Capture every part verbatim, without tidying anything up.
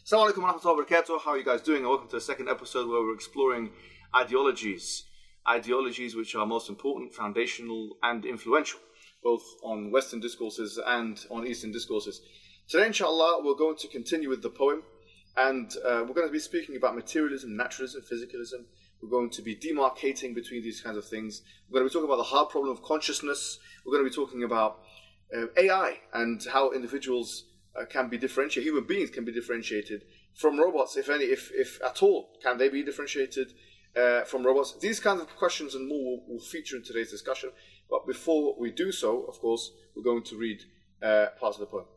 Assalamu alaikum wa rahmatullahi wa barakatuh. How are you guys doing? And welcome to the second episode where we're exploring ideologies. Ideologies which are most important, foundational, and influential, both on Western discourses and on Eastern discourses. Today, inshallah, we're going to continue with the poem, and uh, we're going to be speaking about materialism, naturalism, physicalism. We're going to be demarcating between these kinds of things. We're going to be talking about the hard problem of consciousness. We're going to be talking about uh, A I and how individuals uh, can be differentiated, human beings can be differentiated from robots, if any, if, if at all. Can they be differentiated uh, from robots? These kinds of questions and more will, will feature in today's discussion. But before we do so, of course, we're going to read uh, parts of the poem.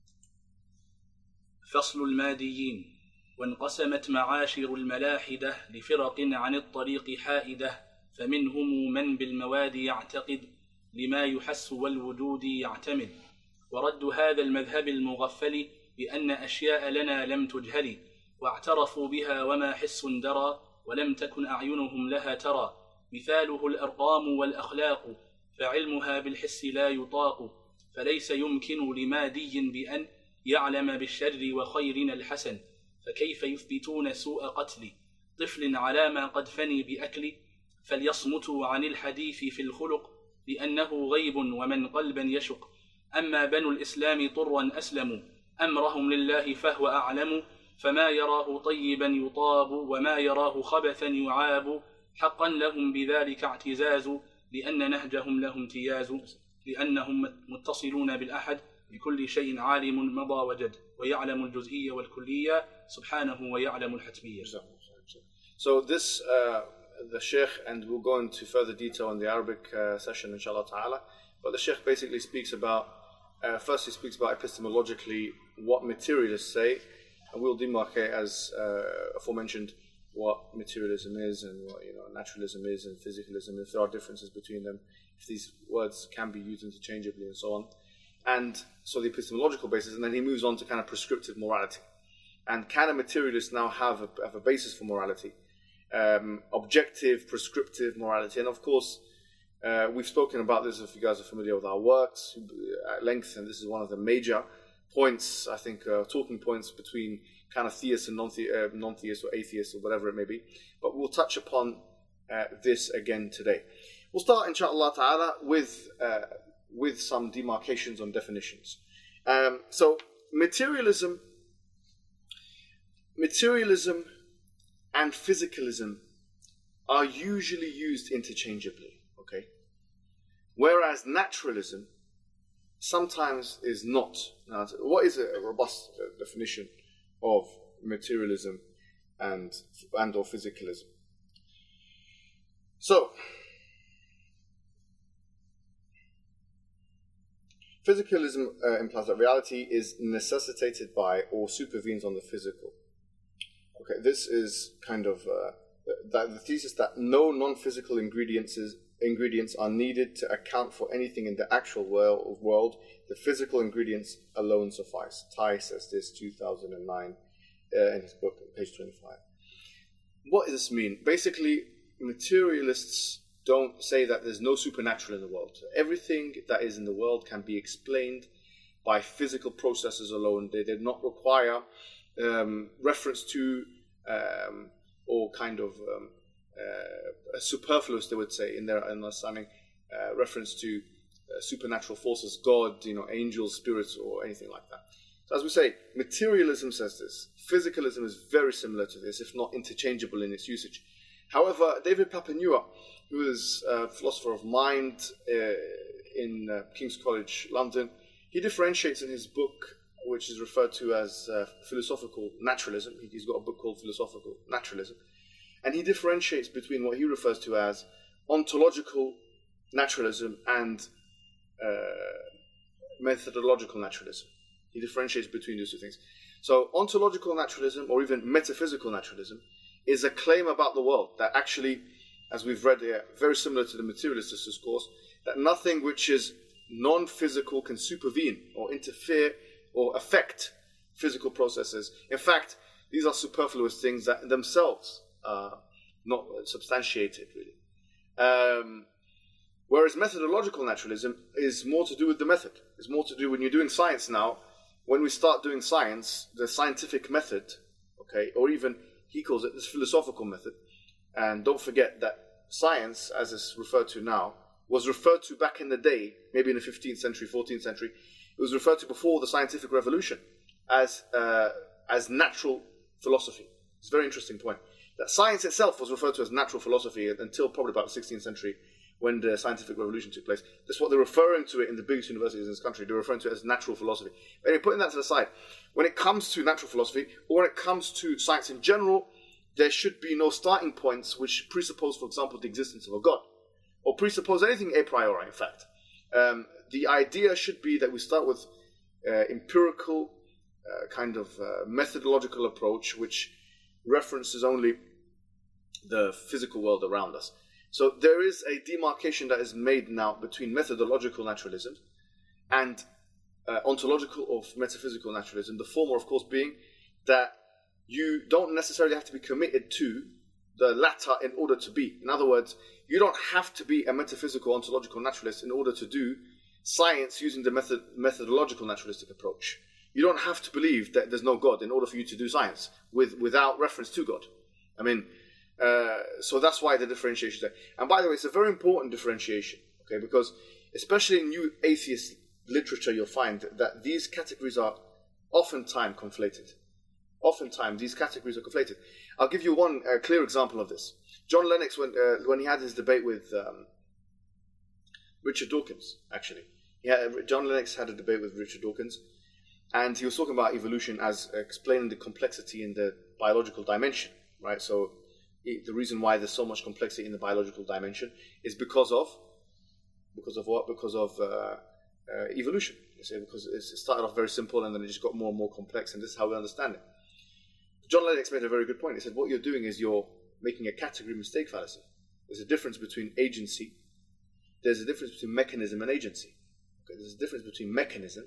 فصل الماديين وانقسمت معاشر الملاحدة لفرق عن الطريق حائدة فمنهم من بالمواد يعتقد لما يحس والوجود يعتمد ورد هذا المذهب المغفل بأن أشياء لنا لم تجهل واعترفوا بها وما حس درى ولم تكن أعينهم لها ترى مثاله الأرقام والأخلاق فعلمها بالحس لا يطاق فليس يمكن لمادي بأن يعلم بالشر وخيرنا الحسن فكيف يثبتون سوء قتل طفل على ما قد فني بأكل فليصمتوا عن الحديث في الخلق لأنه غيب ومن قلبا يشق أما بنو الإسلام طرا أسلموا أمرهم لله فهو أعلم فما يراه طيبا يطاب وما يراه خبثا يعاب حقا لهم بذلك اعتزاز لأن نهجهم له امتياز لأنهم متصلون بالأحد بكل شيء عالم مضى وجد ويعلم الجزئية والكلية سبحانه ويعلم الحتمية. So this, uh, the Sheikh, and we'll go into further detail in the Arabic uh, session inshallah ta'ala, but the Sheikh basically speaks about, uh, first he speaks about epistemologically what materialists say, and we'll demarcate as uh, aforementioned what materialism is and what you know naturalism is and physicalism, if there are differences between them, if these words can be used interchangeably and so on. And so the epistemological basis, and then he moves on to kind of prescriptive morality. And can a materialist now have a, have a basis for morality? Um, objective, prescriptive morality. And of course, uh, we've spoken about this if you guys are familiar with our works at length, and this is one of the major points, I think, uh, talking points between kind of theists and non-the- uh, non-theists or atheists or whatever it may be. But we'll touch upon uh, this again today. We'll start, inshallah ta'ala, with... Uh, with some demarcations on definitions. Um, so materialism, materialism and physicalism are usually used interchangeably, okay? Whereas naturalism sometimes is not. Now, what is a robust definition of materialism and, and or physicalism? So, physicalism uh, implies that reality is necessitated by or supervenes on the physical. Okay, this is kind of uh, the, the thesis that no non-physical ingredients is, ingredients are needed to account for anything in the actual world. world. The physical ingredients alone suffice. Tai says this two thousand nine uh, in his book, page twenty-five. What does this mean? Basically, materialists don't say that there's no supernatural in the world. So everything that is in the world can be explained by physical processes alone. They did not require um, reference to um, or kind of um, uh, superfluous, they would say, in their understanding, uh, reference to uh, supernatural forces, God, you know, angels, spirits, or anything like that. So as we say, materialism says this. Physicalism is very similar to this, if not interchangeable in its usage. However, David Papanua, who is a philosopher of mind uh, in uh, King's College, London, he differentiates in his book, which is referred to as uh, philosophical naturalism. He's got a book called Philosophical Naturalism. And he differentiates between what he refers to as ontological naturalism and uh, methodological naturalism. He differentiates between those two things. So ontological naturalism, or even metaphysical naturalism, is a claim about the world that actually, as we've read here, very similar to the materialist discourse, that nothing which is non-physical can supervene or interfere or affect physical processes. In fact, these are superfluous things that themselves are not substantiated, really. Um, whereas methodological naturalism is more to do with the method. It's more to do when you're doing science now. When we start doing science, the scientific method okay, or even he calls it this philosophical method. And don't forget that science, as it's referred to now, was referred to back in the day, maybe in the fifteenth century, fourteenth century. It was referred to before the scientific revolution as uh, as natural philosophy. It's a very interesting point. That science itself was referred to as natural philosophy until probably about the sixteenth century, when the scientific revolution took place. That's what they're referring to it in the biggest universities in this country. They're referring to it as natural philosophy. Anyway, putting that to the side, when it comes to natural philosophy, or when it comes to science in general, there should be no starting points which presuppose, for example, the existence of a God, or presuppose anything a priori, in fact. Um, the idea should be that we start with uh, empirical, uh, kind of uh, methodological approach, which references only the physical world around us. So there is a demarcation that is made now between methodological naturalism and uh, ontological or metaphysical naturalism, the former, of course, being that you don't necessarily have to be committed to the latter in order to be. In other words, you don't have to be a metaphysical ontological naturalist in order to do science using the method, methodological naturalistic approach. You don't have to believe that there's no God in order for you to do science with, without reference to God. I mean, uh, so that's why the differentiation is there. And by the way, it's a very important differentiation, okay, because especially in new atheist literature, you'll find that these categories are oftentimes conflated. Oftentimes, these categories are conflated. I'll give you one uh, clear example of this. John Lennox, when uh, when he had his debate with um, Richard Dawkins, actually, he had, John Lennox had a debate with Richard Dawkins, and he was talking about evolution as explaining the complexity in the biological dimension, right? So it, the reason why there's so much complexity in the biological dimension is because of because of what? Because of uh, uh, evolution. You see, because it started off very simple and then it just got more and more complex, and this is how we understand it. John Lennox made a very good point. He said, what you're doing is you're making a category mistake fallacy. There's a difference between agency. There's a difference between mechanism and agency. Okay, there's a difference between mechanism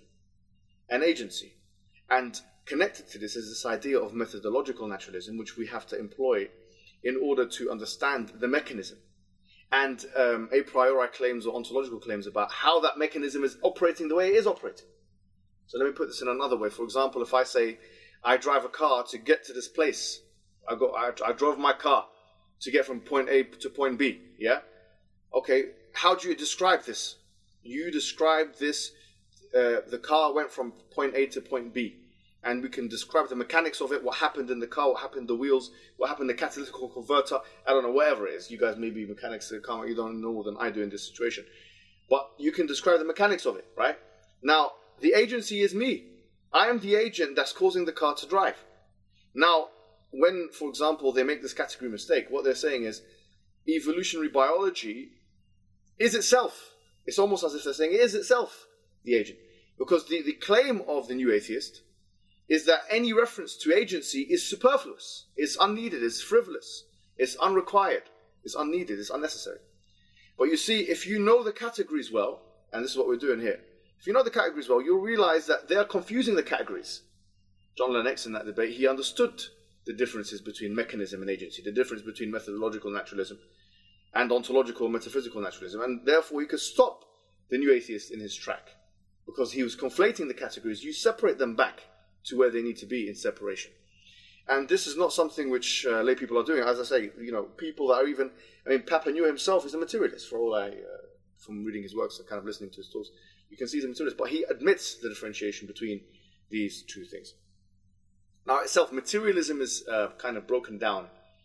and agency. And connected to this is this idea of methodological naturalism, which we have to employ in order to understand the mechanism. And um, a priori claims or ontological claims about how that mechanism is operating the way it is operating. So let me put this in another way. For example, if I say, I drive a car to get to this place. I go. I, I drove my car to get from point A to point B. Yeah. Okay. How do you describe this? You describe this. Uh, the car went from point A to point B, and we can describe the mechanics of it. What happened in the car? What happened in the wheels? What happened in the catalytic converter? I don't know. Whatever it is. You guys may be mechanics of the car. You don't know more than I do in this situation, but you can describe the mechanics of it, right? Now, the agency is me. I am the agent that's causing the car to drive. Now, when, for example, they make this category mistake, what they're saying is evolutionary biology is itself. It's almost as if they're saying it is itself the agent. Because the, the claim of the new atheist is that any reference to agency is superfluous, it's unneeded, it's frivolous, it's unrequired, it's unneeded, it's unnecessary. But you see, if you know the categories well, and this is what we're doing here, if you know the categories well, you'll realize that they are confusing the categories. John Lennox, in that debate, he understood the differences between mechanism and agency, the difference between methodological naturalism and ontological metaphysical naturalism, and therefore he could stop the new atheist in his track, because he was conflating the categories. You separate them back to where they need to be in separation. And this is not something which uh, lay people are doing. As I say, you know, people that are even, I mean, Papa New himself is a materialist, for all I, uh, from reading his works and kind of listening to his talks. You can see he's a materialist, but he admits the differentiation between these two things. Now, itself, materialism is uh, kind of broken down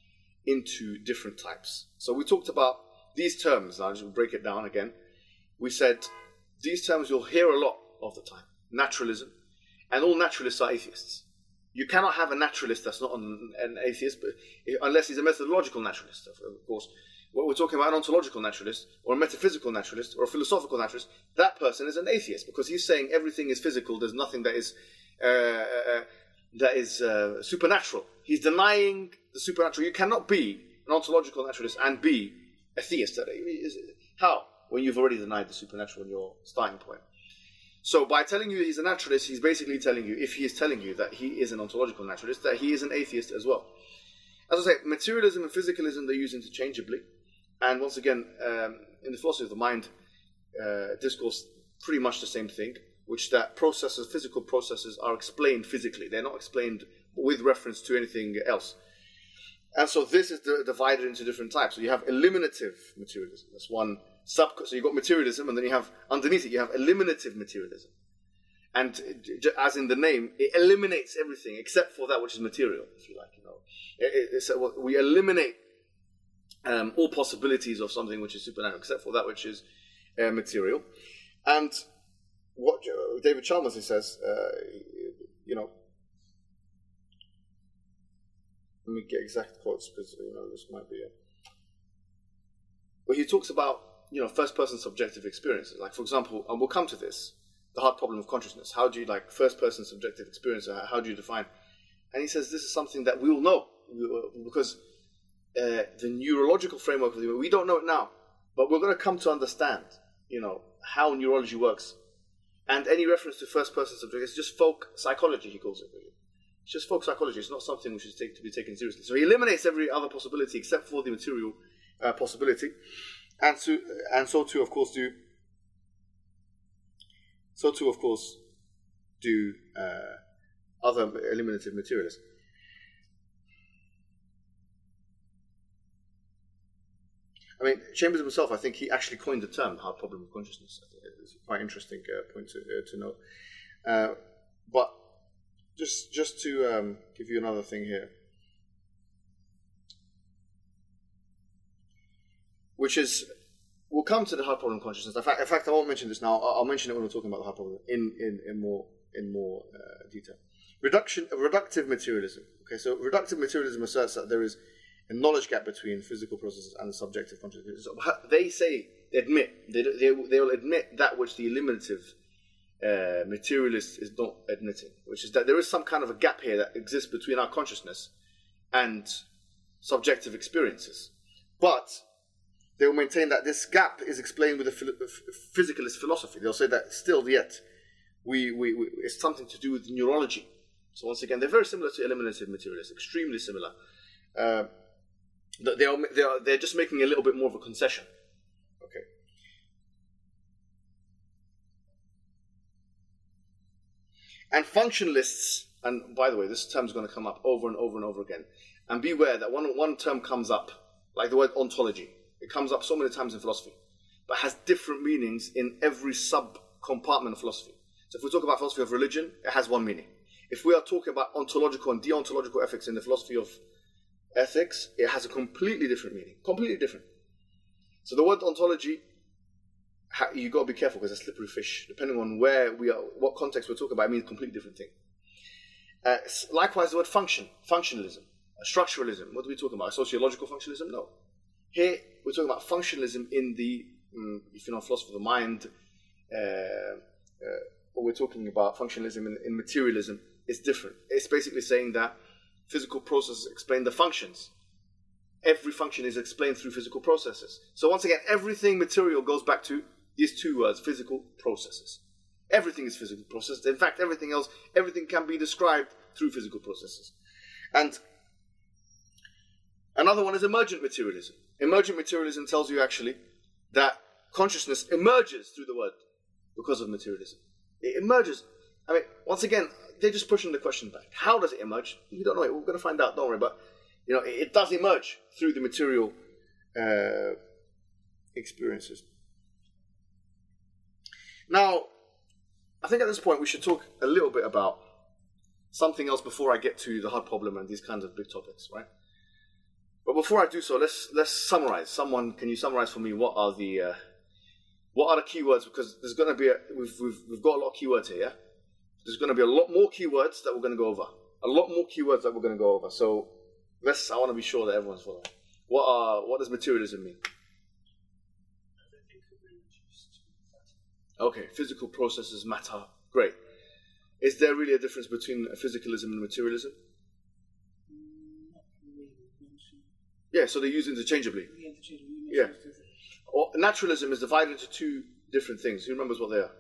into different types. So we talked about these terms. I'll just break it down again. We said these terms you'll hear a lot of the time. Naturalism. And all naturalists are atheists. You cannot have a naturalist that's not an, an atheist, but unless he's a methodological naturalist, of course. What we're talking about, an ontological naturalist, or a metaphysical naturalist, or a philosophical naturalist, that person is an atheist, because he's saying everything is physical, there's nothing that is uh, uh, that is uh, supernatural. He's denying the supernatural. You cannot be an ontological naturalist and be a theist. How? When you've already denied the supernatural in your starting point. So by telling you he's a naturalist, he's basically telling you, if he is telling you that he is an ontological naturalist, that he is an atheist as well. As I say, materialism and physicalism, they use interchangeably. And once again, um, in the philosophy of the mind uh, discourse, pretty much the same thing, which that processes, physical processes, are explained physically. They're not explained with reference to anything else. And so this is the, divided into different types. So you have eliminative materialism. That's one sub. So you've got materialism, and then you have, underneath it, you have eliminative materialism. And as in the name, it eliminates everything except for that which is material, if you like. You know, it, it, so we eliminate um, all possibilities of something which is supernatural, except for that which is uh, material. And what David Chalmers, he says, uh, you know, let me get exact quotes because you know this might be. A... But he talks about you know first-person subjective experiences. Like for example, and we'll come to this, the hard problem of consciousness. How do you like first-person subjective experience? How do you define? And he says this is something that we will know because uh, the neurological framework of the we don't know it now, but we're going to come to understand you know how neurology works. And any reference to first-person subjective is just folk psychology. He calls it. Really. It's just folk psychology. It's not something which is take, to be taken seriously. So he eliminates every other possibility except for the material uh, possibility, and so and so too, of course, do so too, of course, do uh, other eliminative materialists. I mean, Chambers himself, I think he actually coined the term "hard problem of consciousness." It's a quite interesting uh, point to uh, to note, uh, but. Just, just to um, give you another thing here, which is, we'll come to the hard problem of consciousness. In fact, in fact, I won't mention this now. I'll, I'll mention it when we're talking about the hard problem in in, in more in more uh, detail. Reduction, reductive materialism. Okay, so reductive materialism asserts that there is a knowledge gap between physical processes and the subjective consciousness. So they say, they admit, they they they will admit that which the eliminative Uh, materialist is not admitting, which is that there is some kind of a gap here that exists between our consciousness and subjective experiences. But they will maintain that this gap is explained with a physicalist philosophy. They'll say that still yet we, we, we it's something to do with neurology. So once again, they're very similar to eliminative materialists, extremely similar. Uh, they are, they are, they're just making a little bit more of a concession. Okay. And functionalists, and by the way, this term is going to come up over and over and over again. And beware that one, one term comes up, like the word ontology. It comes up so many times in philosophy, but has different meanings in every sub-compartment of philosophy. So if we talk about philosophy of religion, it has one meaning. If we are talking about ontological and deontological ethics in the philosophy of ethics, it has a completely different meaning. Completely different. So the word ontology, you got to be careful because it's a slippery fish. Depending on where we are, what context we're talking about, it means a completely different thing. Uh, likewise, the word function, functionalism, uh, structuralism. What are we talking about? Sociological functionalism? No. Here, we're talking about functionalism in the, um, if you know, philosophy of the mind, uh, uh, or we're talking about functionalism in, in materialism. It's different. It's basically saying that physical processes explain the functions. Every function is explained through physical processes. So once again, everything material goes back to these two words, physical processes. Everything is physical processes. In fact, everything else, everything can be described through physical processes. And another one is emergent materialism. Emergent materialism tells you actually that consciousness emerges through the word because of materialism. It emerges. I mean, once again, they're just pushing the question back. How does it emerge? We don't know it. We're going to find out, don't worry. But, you know, it, it does emerge through the material uh, experiences. Now, I think at this point we should talk a little bit about something else before I get to the hard problem and these kinds of big topics, right? But before I do so, let's let's summarize. Someone, can you summarize for me what are the uh, what are the keywords? Because there's going to be a, we've we've we've got a lot of keywords here. Yeah? There's going to be a lot more keywords that we're going to go over. A lot more keywords that we're going to go over. So let's. I want to be sure that everyone's following. What are what does materialism mean? Okay, physical processes matter. Great. Is there really a difference between physicalism and materialism? Yeah, so they use interchangeably. Yeah. Or naturalism is divided into two different things. Who remembers what they are?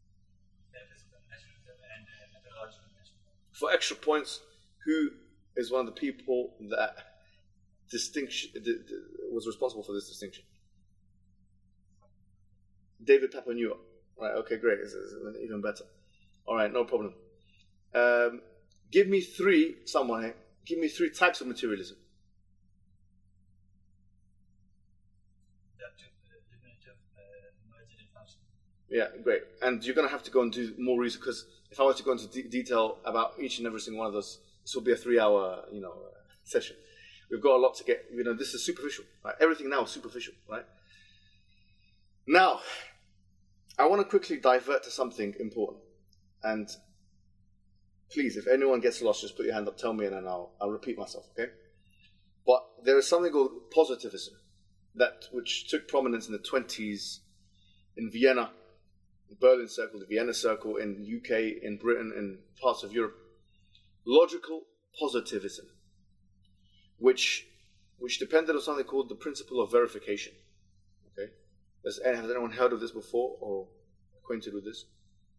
For extra points, who is one of the people that distinction was responsible for this distinction? David Papaneua. Right, okay, great. This is even better. All right, no problem. Um, Give me three, someone here, give me three types of materialism. Yeah, great. And you're going to have to go and do more research, because if I were to go into de- detail about each and every single one of those, this will be a three-hour, you know, uh, session. We've got a lot to get. You know, this is superficial. Right? Everything now is superficial, right? Now, I want to quickly divert to something important. And please, if anyone gets lost, just put your hand up, tell me, and then I'll I'll repeat myself. Okay? But there is something called positivism, that which took prominence in the twenties in Vienna. Berlin Circle, the Vienna Circle, in the U K, in Britain, in parts of Europe. Logical positivism, which which depended on something called the principle of verification. Okay, has, has anyone heard of this before or acquainted with this?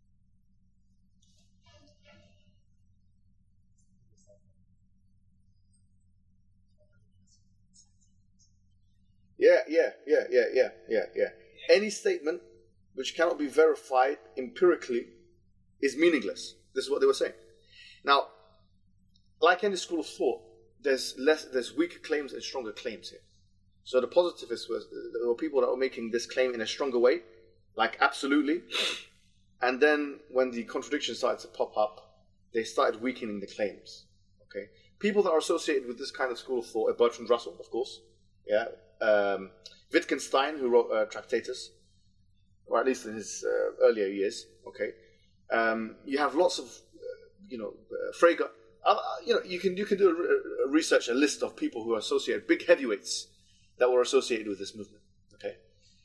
Yeah, yeah, yeah, yeah, yeah, yeah, yeah. Any statement which cannot be verified empirically is meaningless. This is what they were saying. Now, like any school of thought, there's less, there's weaker claims and stronger claims here. So the positivists were, there were people that were making this claim in a stronger way, like absolutely. And then when the contradictions started to pop up, they started weakening the claims. Okay, people that are associated with this kind of school of thought are Bertrand Russell, of course. Yeah, um, Wittgenstein, who wrote uh, Tractatus, or at least in his uh, earlier years. Okay, um, you have lots of, uh, you know, uh, Frege. Uh, you know, you can you can do a, a research, a list of people who are associated, big heavyweights that were associated with this movement. Okay,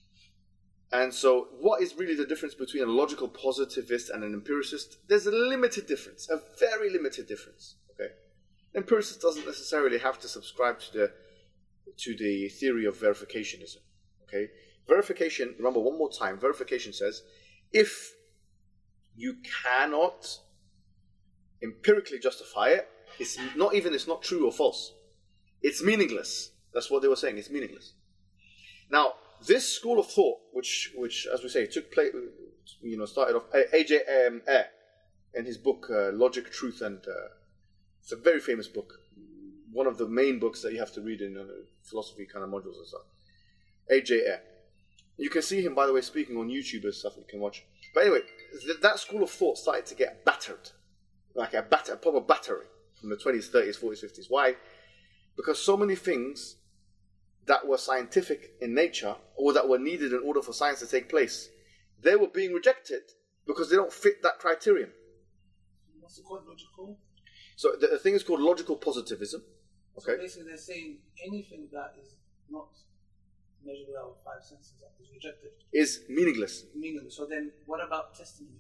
and so what is really the difference between a logical positivist and an empiricist? There's a limited difference, a very limited difference. Okay, an empiricist doesn't necessarily have to subscribe to the to the theory of verificationism. Okay, verification. Remember one more time. Verification says if you cannot empirically justify it, it's not even it's not true or false. It's meaningless. That's what they were saying. It's meaningless. Now, this school of thought, which, which as we say, took place, you know, started off A J Um, Ayer in his book uh, Logic, Truth, and uh, it's a very famous book, one of the main books that you have to read in uh, philosophy kind of modules and stuff. A J Ayer. You can see him, by the way, speaking on YouTube and stuff. You can watch. But anyway, th- that school of thought started to get battered. Like a, bat- a proper battery from the twenties, thirties, forties, fifties. Why? Because so many things that were scientific in nature or that were needed in order for science to take place, they were being rejected because they don't fit that criterion. What's it called, logical? So the, the thing is called logical positivism. Okay. So basically they're saying anything that is not measurable out with five senses that is rejected. Is meaningless. Meaningless. So then what about testimony?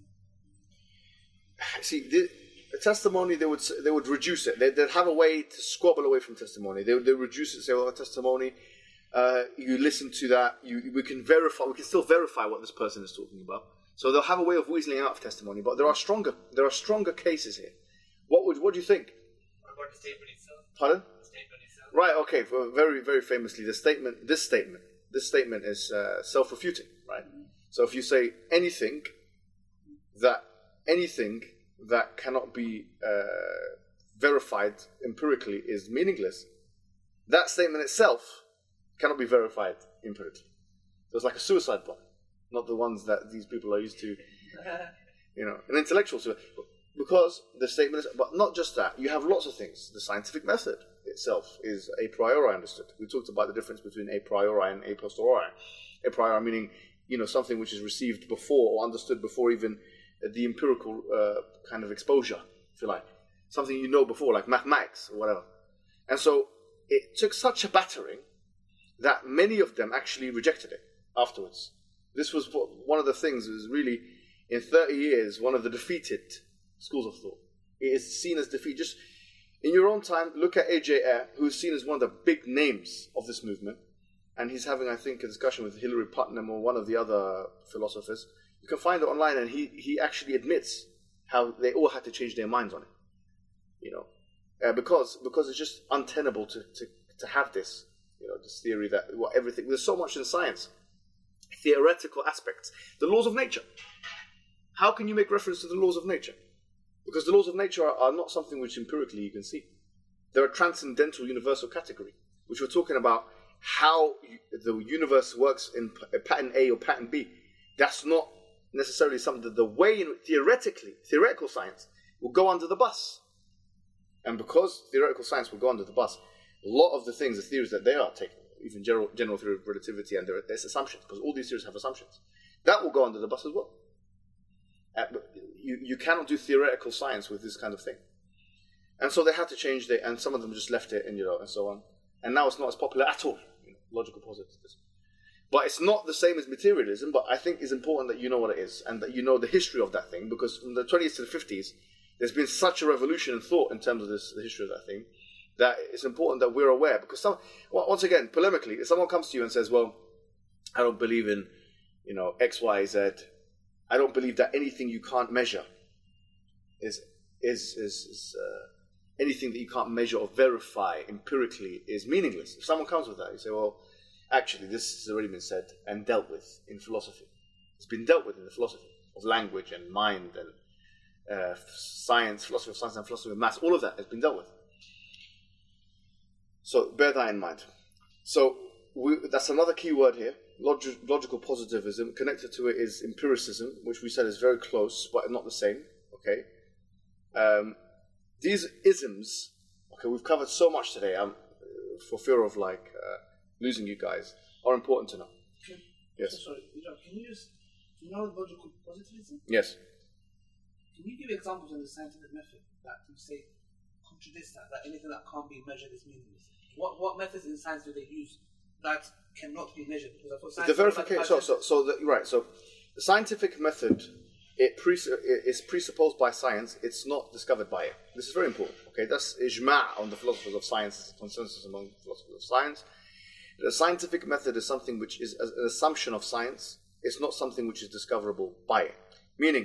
See, the, the testimony, they would they would reduce it. They, they'd have a way to squabble away from testimony. They would they reduce it, say, well, testimony, uh, you listen to that, you we can verify, we can still verify what this person is talking about. So they'll have a way of weaseling out of testimony. But there are stronger there are stronger cases here. What would what do you think? What about the statement itself? Pardon? The statement itself. Right. Okay. For very very famously, the statement this statement this statement is uh, self-refuting. Right. Mm-hmm. So if you say anything that anything that cannot be uh, verified empirically is meaningless, that statement itself cannot be verified empirically. So it's like a suicide bomb, not the ones that these people are used to, you know, an intellectual suicide. Because the statement is, but not just that, you have lots of things. The scientific method itself is a priori understood. We talked about the difference between a priori and a posteriori. A priori meaning, you know, something which is received before or understood before even the empirical uh, kind of exposure, if you like. Something you know before, like mathematics or whatever. And so it took such a battering that many of them actually rejected it afterwards. This was one of the things, it was really, in thirty years, one of the defeated schools of thought. It is seen as defeat. Just in your own time, look at A J Ayer, who is seen as one of the big names of this movement. And he's having, I think, a discussion with Hilary Putnam or one of the other philosophers. You can find it online, and he, he actually admits how they all had to change their minds on it. You know, uh, because because it's just untenable to, to, to have this, you know, this theory that well, everything, there's so much in science, theoretical aspects, the laws of nature. How can you make reference to the laws of nature? Because the laws of nature are, are not something which empirically you can see. They're a transcendental universal category, which we're talking about how you, the universe works in p- pattern A or pattern B. That's not necessarily something that the way in theoretically, theoretical science will go under the bus. And because theoretical science will go under the bus, a lot of the things, the theories that they are taking, even general, general theory of relativity and their, there's assumptions, because all these theories have assumptions, that will go under the bus as well. Uh, but you, you cannot do theoretical science with this kind of thing. And so they had to change it, and some of them just left it, and you know, and so on. And now it's not as popular at all, you know, logical positivism. But it's not the same as materialism, but I think it's important that you know what it is, and that you know the history of that thing, because from the twenties to the fifties, there's been such a revolution in thought in terms of this, the history of that thing, that it's important that we're aware. Because some, well, once again, polemically, if someone comes to you and says, well, I don't believe in, you know, X, Y, Z, I don't believe that anything you can't measure is, is, is, is uh, anything that you can't measure or verify empirically is meaningless. If someone comes with that, you say, well, actually, this has already been said and dealt with in philosophy. It's been dealt with in the philosophy of language and mind and uh, science, philosophy of science and philosophy of maths. All of that has been dealt with. So bear that in mind. So we, that's another key word here. Log- logical positivism. Connected to it is empiricism, which we said is very close, but not the same. Okay. Um, these isms. Okay, we've covered so much today. Um, for fear of like uh, losing you guys, are important to know. Can, Yes. so sorry, can you use, do you know logical positivism? Yes. Can you give examples in the scientific method that you say contradicts that, that anything that can't be measured is meaningless? What what methods in science do they use that cannot be measured? Because I thought science The verification. So, so, so the, right. So, the scientific method it pre- is presupposed by science. It's not discovered by it. This is very important. Okay, that's ijma' on the philosophers of science, consensus among philosophers of science. The scientific method is something which is an assumption of science. It's not something which is discoverable by it. Meaning,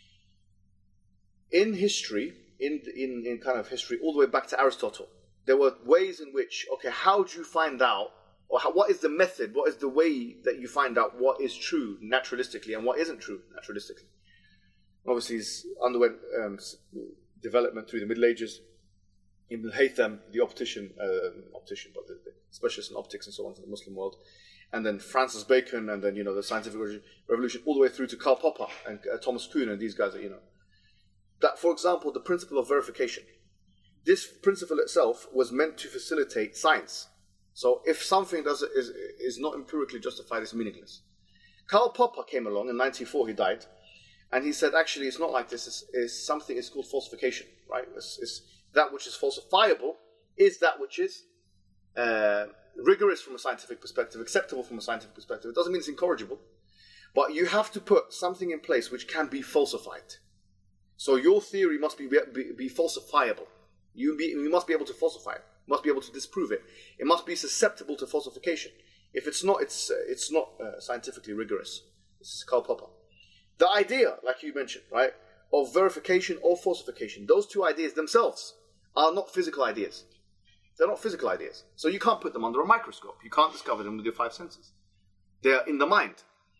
in history, in in in kind of history, all the way back to Aristotle, there were ways in which, okay, how do you find out, or how, what is the method, what is the way that you find out what is true naturalistically and what isn't true naturalistically? Obviously, it's underwent um, development through the Middle Ages. Ibn Haytham, the optician, uh, optician, but the, the specialist in optics and so on for the Muslim world, and then Francis Bacon, and then you know the scientific revolution, all the way through to Karl Popper and uh, Thomas Kuhn and these guys are you know. That, for example, the principle of verification. This principle itself was meant to facilitate science. So if something does is is not empirically justified, it's meaningless. Karl Popper came along in nineteen oh four. He died, and he said, actually, it's not like this. It's, it's something. It's called falsification, right? It's, it's that which is falsifiable is that which is uh, rigorous from a scientific perspective, acceptable from a scientific perspective. It doesn't mean it's incorrigible, but you have to put something in place which can be falsified. So your theory must be, be, be falsifiable. You, be, you must be able to falsify it. You must be able to disprove it. It must be susceptible to falsification. If it's not, it's uh, it's not uh, scientifically rigorous. This is Karl Popper. The idea, like you mentioned, right, of verification or falsification, those two ideas themselves are not physical ideas. They're not physical ideas. So you can't put them under a microscope. You can't discover them with your five senses. They are in the mind.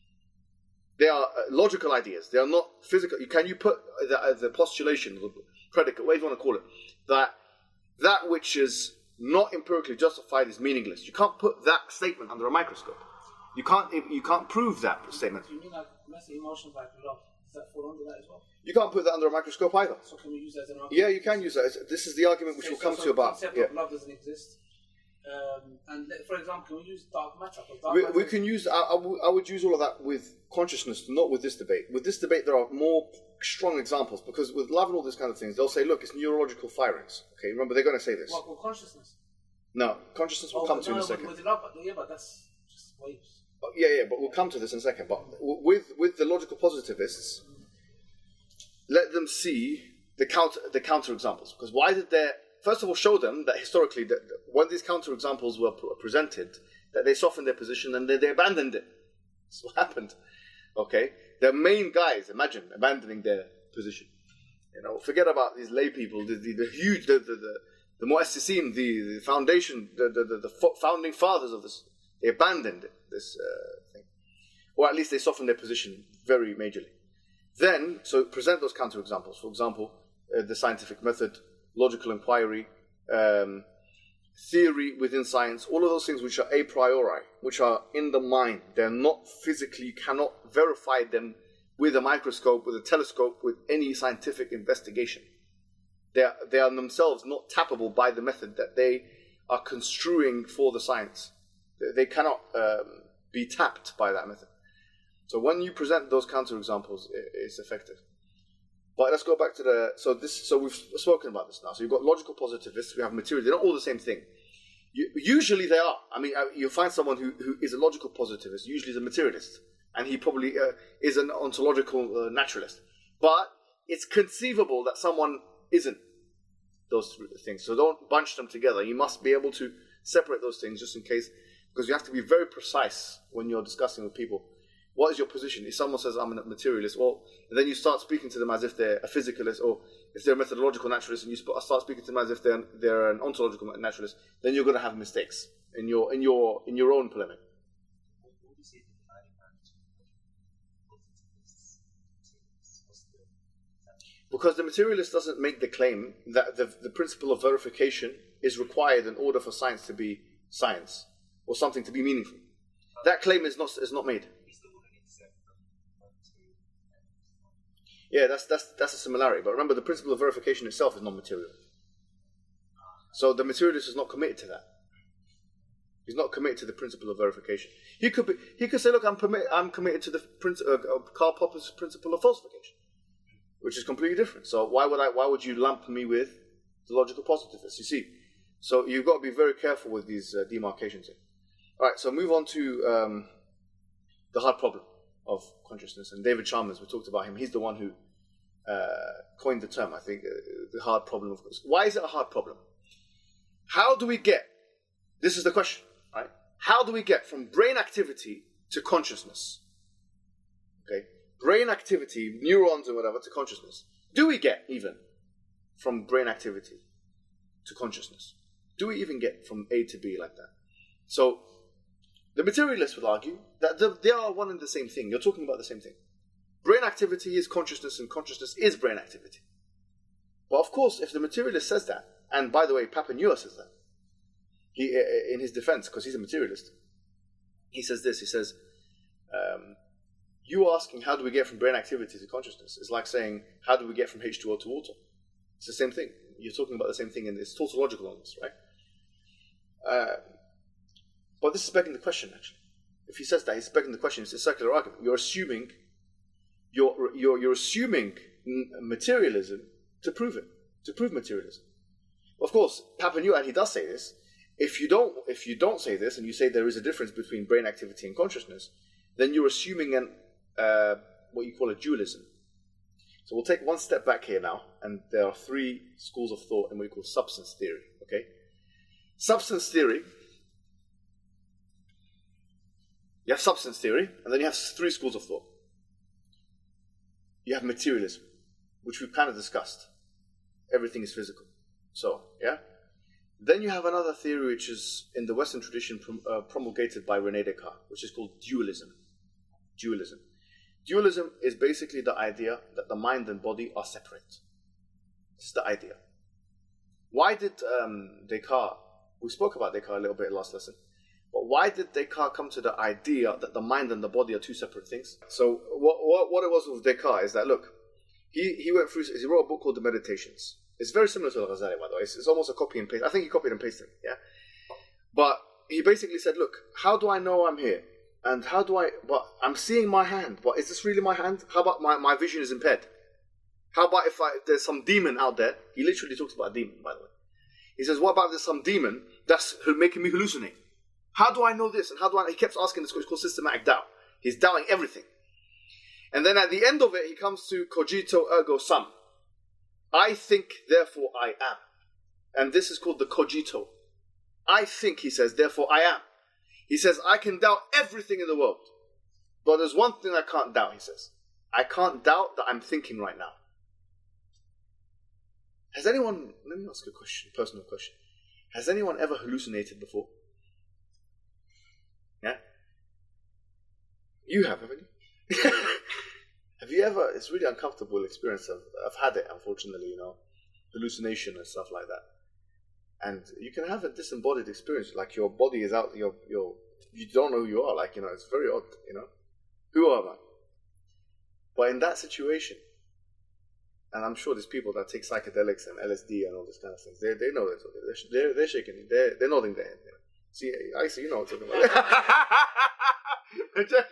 They are uh, logical ideas. They are not physical. Can you put the, uh, the postulation, the predicate, whatever you want to call it, that that which is not empirically justified is meaningless. You can't put that statement under a microscope. You can't. You can't prove that statement. Do you mean like messy emotions like love? Does that fall under that as well? You can't put that under a microscope either. So can we use that as an argument? Yeah, you can use that. It's, this is the argument which Okay, we'll so, come so to the about. concept Yeah. of love doesn't exist. Um, and let- for example, can we use dark matter? 'Cause dark We, matter we is- can use. I, I would- I would use all of that with consciousness, not with this debate. With this debate, there are more strong examples because with love and all these kind of things, they'll say, "Look, it's neurological firings." Okay, remember they're going to say this. What, well, consciousness? No, consciousness will Oh, come but to in no, a but second. With love, but, yeah, but that's just waves. Oh, yeah, yeah, but we'll come to this in a second. But w- with with the logical positivists, let them see the counter the counter examples. Because why did they? First of all, show them that historically, that that when these counter examples were pr- presented, that they softened their position and they, they abandoned it. That's what happened. Okay, their main guys, imagine abandoning their position. You know, forget about these lay people, the the, the huge, the the the, the mu'assisin, the, the foundation, the the, the the fo- founding fathers of this. They abandoned this uh, thing, or at least they softened their position very majorly. Then, so present those counter examples. For example, uh, the scientific method, logical inquiry, um, theory within science, all of those things which are a priori, which are in the mind. They're not physically, you cannot verify them with a microscope, with a telescope, with any scientific investigation. They are, they are themselves not tappable by the method that they are construing for the science. They, they cannot um, be tapped by that method. So when you present those counterexamples, it, it's effective. But let's go back to the, so this, so we've spoken about this now. So you've got logical positivists, we have material, they're not all the same thing. You, usually they are. I mean, you'll find someone who, who is a logical positivist, usually is a materialist, and he probably uh, is an ontological uh, naturalist. But it's conceivable that someone isn't those three things. So don't bunch them together. You must be able to separate those things just in case, because you have to be very precise when you're discussing with people. What is your position? If someone says, I'm a materialist, well, and then you start speaking to them as if they're a physicalist, or if they're a methodological naturalist, and you start speaking to them as if they're, they're an ontological naturalist, then you're going to have mistakes in your in your in your own polemic. Because the materialist doesn't make the claim that the, the principle of verification is required in order for science to be science, or something to be meaningful. That claim is not is not made. Yeah, that's that's that's a similarity. But remember, the principle of verification itself is non-material. So the materialist is not committed to that. He's not committed to the principle of verification. He could be. He could say, "Look, I'm permit, I'm committed to the principle, uh, Karl Popper's principle of falsification, which is completely different." So why would I? Why would you lump me with the logical positivists? You see, so you've got to be very careful with these uh, demarcations here. All right, so move on to um, the hard problem of consciousness. And David Chalmers, we talked about him. He's the one who uh, coined the term, I think, uh, the hard problem of consciousness. Why is it a hard problem? How do we get, this is the question, right? How do we get from brain activity to consciousness? Okay, brain activity, neurons or whatever, to consciousness. Do we get even from brain activity to consciousness? Do we even get from A to B like that? So, the materialists would argue that they are one and the same thing. You're talking about the same thing. Brain activity is consciousness, and consciousness is brain activity. But of course, if the materialist says that, and by the way, Papanua says that, he in his defense, because he's a materialist, he says this, he says, um, you asking how do we get from brain activity to consciousness is like saying, how do we get from H two O to water? It's the same thing. You're talking about the same thing, and it's tautological on this, right? Uh, But this is begging the question, actually. If he says that, he's begging the question. It's a circular argument. You're assuming, you're you're you're assuming materialism to prove it, to prove materialism. Of course, Papanua, and he does say this. If you don't, if you don't say this, and you say there is a difference between brain activity and consciousness, then you're assuming an uh, what you call a dualism. So we'll take one step back here now, and there are three schools of thought in what we call substance theory. Okay, substance theory. You have substance theory, and then you have three schools of thought. You have materialism, which we've kind of discussed. Everything is physical. So, yeah? Then you have another theory which is in the Western tradition prom- uh, promulgated by René Descartes, which is called dualism. Dualism. Dualism is basically the idea that the mind and body are separate. This is the idea. Why did um, Descartes, we spoke about Descartes a little bit in last lesson, but why did Descartes come to the idea that the mind and the body are two separate things? So what what, what it was with Descartes is that, look, he, he went through, he wrote a book called The Meditations. It's very similar to Al-Ghazali, by the way. It's, it's almost a copy and paste. I think he copied and pasted it, yeah? But he basically said, look, how do I know I'm here? And how do I, but I'm seeing my hand, but is this really my hand? How about my, my vision is impaired? How about if, I, if there's some demon out there? He literally talks about a demon, by the way. He says, what about if there's some demon that's making me hallucinate? How do I know this? And how do I... He kept asking this, it's called systematic doubt. He's doubting everything. And then at the end of it, he comes to cogito ergo sum. I think, therefore I am. And this is called the cogito. I think, he says, therefore I am. He says, I can doubt everything in the world. But there's one thing I can't doubt, he says. I can't doubt that I'm thinking right now. Has anyone... Let me ask a question, personal question. Has anyone ever hallucinated before? Yeah? You have, haven't you? Have you ever? It's really uncomfortable experience. I've, I've had it, unfortunately. You know, hallucination and stuff like that. And you can have a disembodied experience, like your body is out. Your your you don't know who you are. Like, you know, it's very odd. You know, who am I? But in that situation, and I'm sure there's people that take psychedelics and L S D and all this kind of things. They they know they're talking. They're they're, they're shaking. They're they're nodding their head. See, I see. You know what I'm talking about.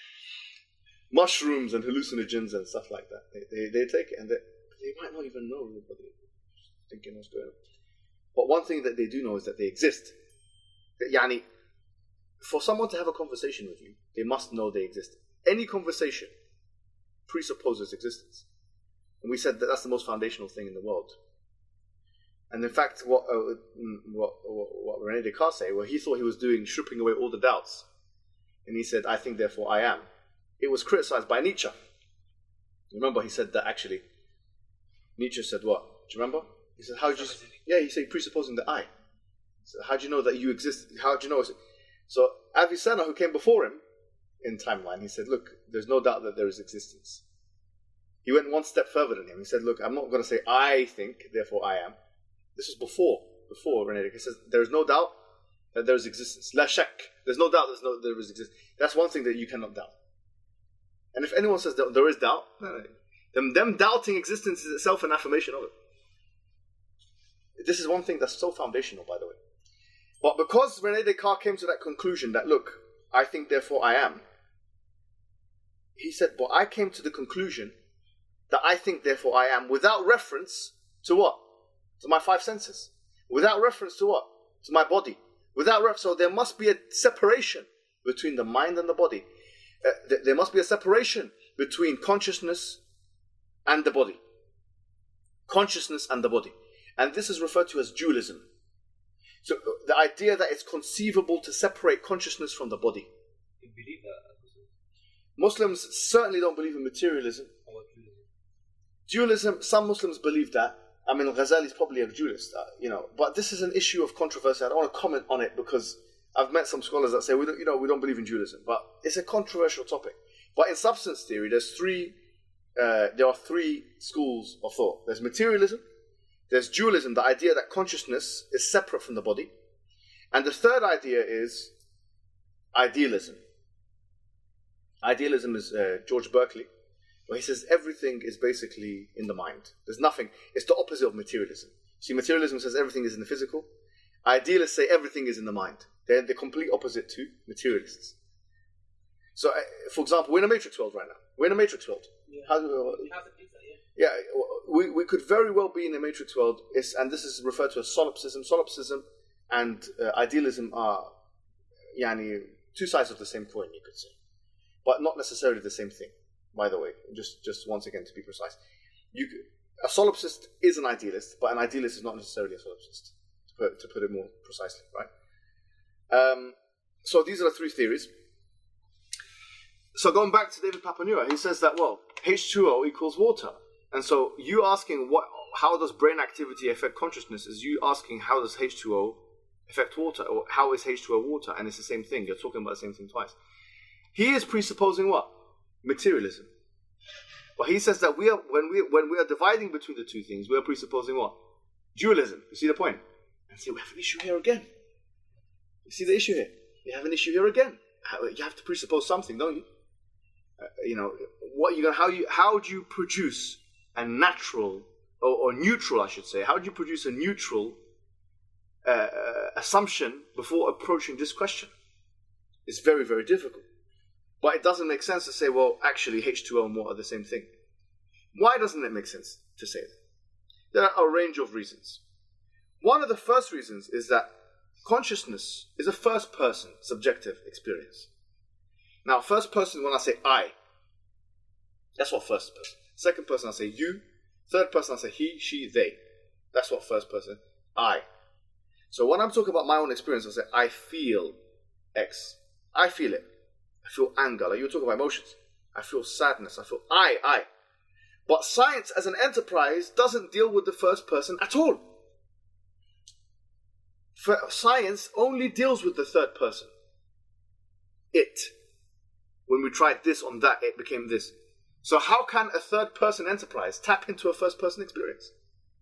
Mushrooms and hallucinogens and stuff like that. They they, they take it, and they they might not even know anybody thinking what's going on. But one thing that they do know is that they exist. Yani, for someone to have a conversation with you, they must know they exist. Any conversation presupposes existence. And we said that that's the most foundational thing in the world. And in fact, what uh, what, what, what René Descartes said, well, he thought he was doing, stripping away all the doubts. And he said, I think, therefore I am. It was criticized by Nietzsche. Remember, he said that actually. Nietzsche said what? Do you remember? He said, how do you... Yeah, he said, presupposing the I. So how do you know that you exist? How do you know? So Avicenna, who came before him in timeline, he said, look, there's no doubt that there is existence. He went one step further than him. He said, look, I'm not going to say I think, therefore I am. This was before, before René Descartes. He says, there is no doubt that there is existence. La shak. There's no doubt there's no, there is existence. That's one thing that you cannot doubt. And if anyone says that there is doubt, them, them doubting existence is itself an affirmation of it. This is one thing that's so foundational, by the way. But because René Descartes came to that conclusion that, look, I think, therefore I am, he said, but I came to the conclusion that I think, therefore I am, without reference to what? To my five senses. Without reference to what? To my body. Without reference, so there must be a separation between the mind and the body. Uh, th- there must be a separation between consciousness and the body. Consciousness and the body. And this is referred to as dualism. So uh, the idea that it's conceivable to separate consciousness from the body. You believe that? Muslims certainly don't believe in materialism. Or dualism? Dualism, some Muslims believe that. I mean, Ghazali is probably a dualist, uh, you know. But this is an issue of controversy. I don't want to comment on it because I've met some scholars that say, we don't, you know, we don't believe in dualism. But it's a controversial topic. But in substance theory, there's three. Uh, there are three schools of thought. There's materialism. There's dualism, the idea that consciousness is separate from the body. And the third idea is idealism. Idealism is uh, George Berkeley, where he says everything is basically in the mind. There's nothing. It's the opposite of materialism. See, materialism says everything is in the physical. Idealists say everything is in the mind. They're the complete opposite to materialists. So, uh, for example, we're in a matrix world right now. We're in a matrix world. Yeah. How do we, You have to think that, yeah. yeah, we, we could very well be in a matrix world, it's, and this is referred to as solipsism. Solipsism and uh, idealism are yani, two sides of the same coin, you could say. But not necessarily the same thing, by the way, just, just once again to be precise. You, a solipsist is an idealist, but an idealist is not necessarily a solipsist, to put, to put it more precisely, right? Um, so these are the three theories. So going back to David Papanua, he says that, well, H two O equals water. And so you asking what, how does brain activity affect consciousness is you asking how does H two O affect water, or how is H two O water? And it's the same thing. You're talking about the same thing twice. He is presupposing what? Materialism. But he says that we are when we when we are dividing between the two things, we are presupposing what? Dualism. You see the point? And see, we have an issue here again. You see the issue here? You have an issue here again. You have to presuppose something, don't you? Uh, you know what you how you how do you produce a natural or, or neutral, I should say? How do you produce a neutral uh, assumption before approaching this question? It's very very difficult. But it doesn't make sense to say, well, actually H two O and water are the same thing. Why doesn't it make sense to say that? There are a range of reasons. One of the first reasons is that consciousness is a first person subjective experience. Now, first person, when I say I, that's what first person. Second person, I say you. Third person, I say he, she, they. That's what first person, I. So when I'm talking about my own experience, I say, I feel X. I feel it. I feel anger. Like you were talking about emotions. I feel sadness. I feel I, I. But science as an enterprise doesn't deal with the first person at all. For science only deals with the third person. It. When we tried this on that, it became this. So how can a third-person enterprise tap into a first-person experience?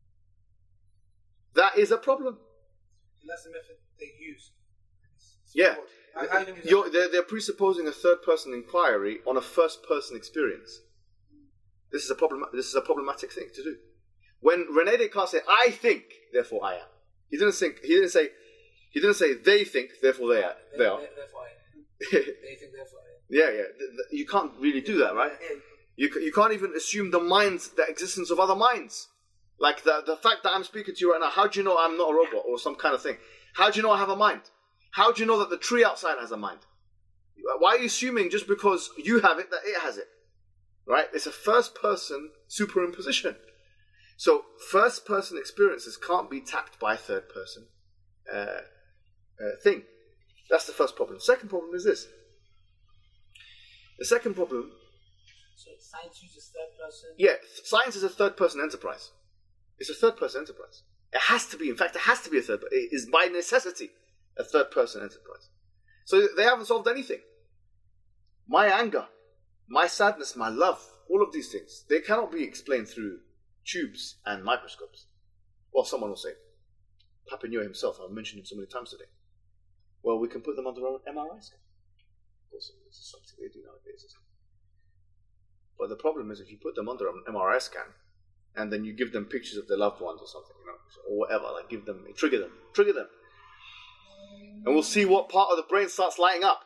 That is a problem. And that's the method they use. It's Yeah. forward. How- how you gonna use that You're, method? they're, they're presupposing a third-person inquiry on a first-person experience. This is a problem. This is a problematic thing to do. When René Descartes said, "I think, therefore I am," he didn't think. He didn't say. He didn't say they think, therefore they are. They are. Therefore, I am. They think therefore I am. Yeah, yeah. Th- th- You can't really do that, right? Yeah. You c- you can't even assume the minds, the existence of other minds. Like the the fact that I'm speaking to you right now. How do you know I'm not a robot or some kind of thing? How do you know I have a mind? How do you know that the tree outside has a mind? Why are you assuming just because you have it that it has it? Right? It's a first-person superimposition. So first-person experiences can't be tapped by a third-person uh, uh, thing. That's the first problem. Second problem is this. The second problem, So science uses third person. yeah, th- science is a third-person enterprise. It's a third-person enterprise. It has to be. In fact, it has to be a third. It is by necessity a third-person enterprise. So they haven't solved anything. My anger, my sadness, my love, all of these things, they cannot be explained through tubes and microscopes. Well, someone will say, Papagno himself, I've mentioned him so many times today. Well, we can put them under an M R I scan. Of course, this is something they do nowadays, isn't it? But the problem is if you put them under an M R I scan, and then you give them pictures of their loved ones or something, you know, or whatever, like give them, trigger them, trigger them. And we'll see what part of the brain starts lighting up.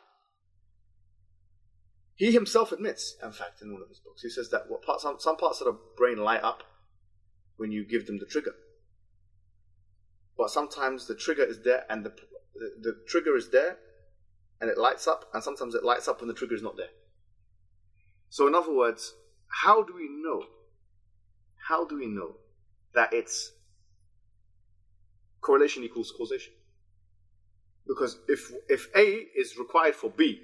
He himself admits, in fact, in one of his books, he says that what part, some, some parts of the brain light up when you give them the trigger. But sometimes the trigger is there and the, the, the trigger is there and it lights up, and sometimes it lights up when the trigger is not there. So in other words, how do we know, how do we know that it's correlation equals causation? Because if if A is required for B,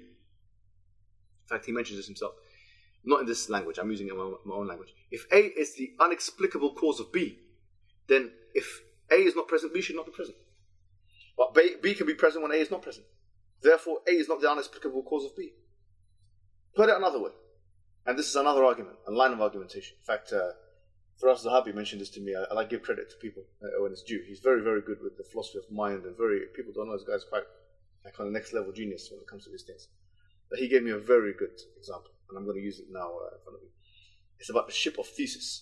in fact, he mentions this himself. Not in this language. I'm using it in my, my own language. If A is the inexplicable cause of B, then if A is not present, B should not be present. But B, B can be present when A is not present. Therefore, A is not the inexplicable cause of B. Put it another way. And this is another argument, a line of argumentation. In fact, uh, Firas Zahabi mentioned this to me. I, I like to give credit to people uh, when it's due. He's very, very good with the philosophy of mind, and very people don't know this guy's quite like on the next level genius when it comes to these things. But he gave me a very good example, and I'm going to use it now uh, in front of you. It's about the ship of Theseus.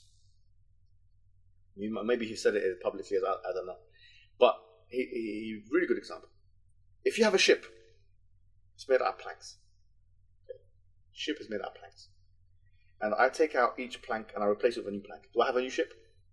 You might, maybe he said it publicly, I, I don't know. But he, he, he really good example. If you have a ship, it's made out of planks. Okay. Ship is made out of planks. And I take out each plank and I replace it with a new plank. Do I have a new ship?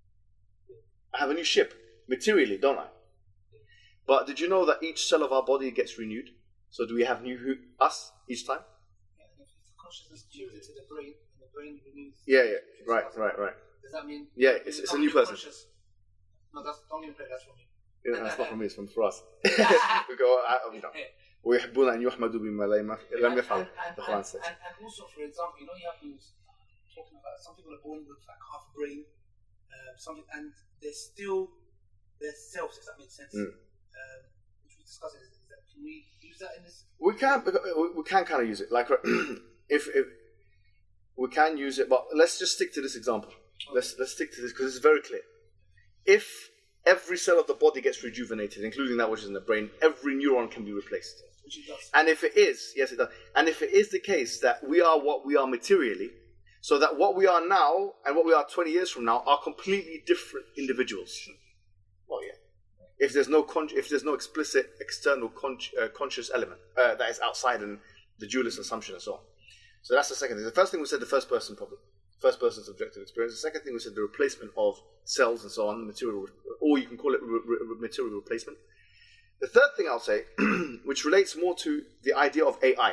I have a new ship, materially, don't I? But did you know that each cell of our body gets renewed? So do we have new who, us each time? Yeah, and if the consciousness tunes into the brain, and the brain renews. Yeah, yeah, right, right, right. Does that mean? Yeah, it's, it's a new person. Conscious? No, that's don't even play. That's from me. Yeah, that's not from me, it's from for us. We go, I, you know. ويحبون أن يحمدوا بما لم يفعلوا. The Quran says. And, and also, for example, you know, you have things talking about some people are born with like half a brain, uh, something, and they're still their selves, if that makes sense. Mm. Um, which we discussed. Is, is that, can we use that in this? We can, we can kind of use it. Like, if, if we can use it, but let's just stick to this example. Okay. Let's let's stick to this because it's very clear. If every cell of the body gets rejuvenated, including that which is in the brain, every neuron can be replaced. Which it does. And if it is, yes, it does. And if it is the case that we are what we are materially, so that what we are now and what we are twenty years from now are completely different individuals. Well, yeah. If there's no con- if there's no explicit external con- uh, conscious element uh, that is outside in the dualist assumption and so on. So that's the second thing. The first thing we said, the first person problem, first person subjective experience. The second thing we said, the replacement of cells and so on, material, or you can call it re- re- material replacement. The third thing I'll say, which relates more to the idea of A I,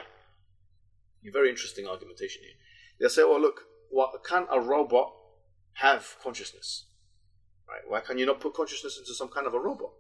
a very interesting argumentation here. They'll say, well, look, what, can a robot have consciousness? Right? Why can you not put consciousness into some kind of a robot?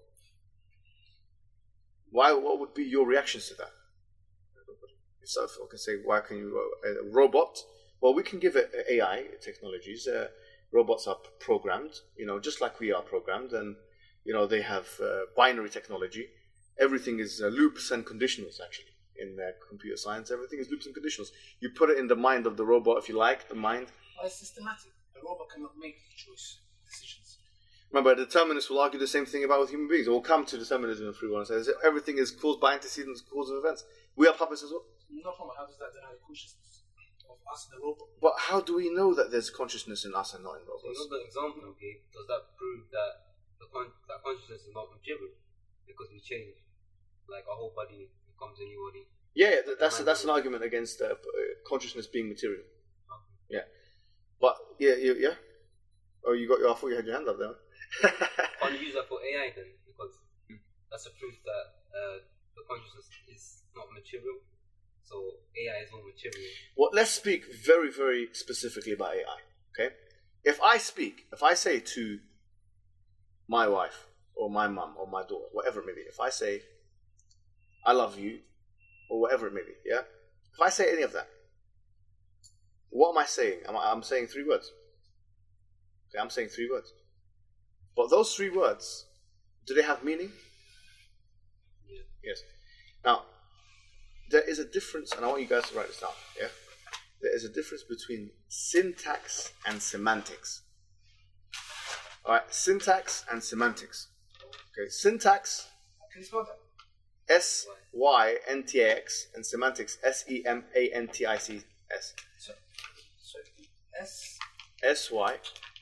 Why? What would be your reactions to that? So I can say, why can you, uh, a robot? Well, we can give it A I technologies. Uh, robots are programmed, you know, just like we are programmed, and you know they have uh, binary technology. Everything is uh, loops and conditionals, actually. in uh, computer science. Everything is loops and conditionals. You put it in the mind of the robot, if you like, the mind. Why is systematic? A robot cannot make choice decisions. Remember, determinists will argue the same thing about with human beings. It will come to determinism in free will and say everything is caused by antecedents, cause of events. We are puppets as well. No problem. How does that deny the consciousness of us and the robot? But how do we know that there's consciousness in us and not in So robots? another example, okay, does that prove that the con- that consciousness is not material because we change, like our whole body becomes a new body? Yeah, yeah, that's that's an argument against uh, consciousness being material. Yeah, but yeah, yeah, yeah. Oh, you got your. I thought you had your hand up there. Can't use that for A I then, because that's a proof that uh, the consciousness is not material. So A I is not material. Well, let's speak very, very specifically about A I. Okay, if I speak, if I say to my wife or my mum or my daughter, whatever it may be, if I say, "I love you," or whatever it may be, yeah. If I say any of that, what am I saying? I'm, I'm saying three words. Okay, I'm saying three words. But those three words, do they have meaning? Yeah. Yes. Now, there is a difference, and I want you guys to write this down. Yeah. There is a difference between syntax and semantics. All right, syntax and semantics. Okay, syntax. Can you spell that? S Y N T A X and semantics S E M A N T I C S. So, so S S Y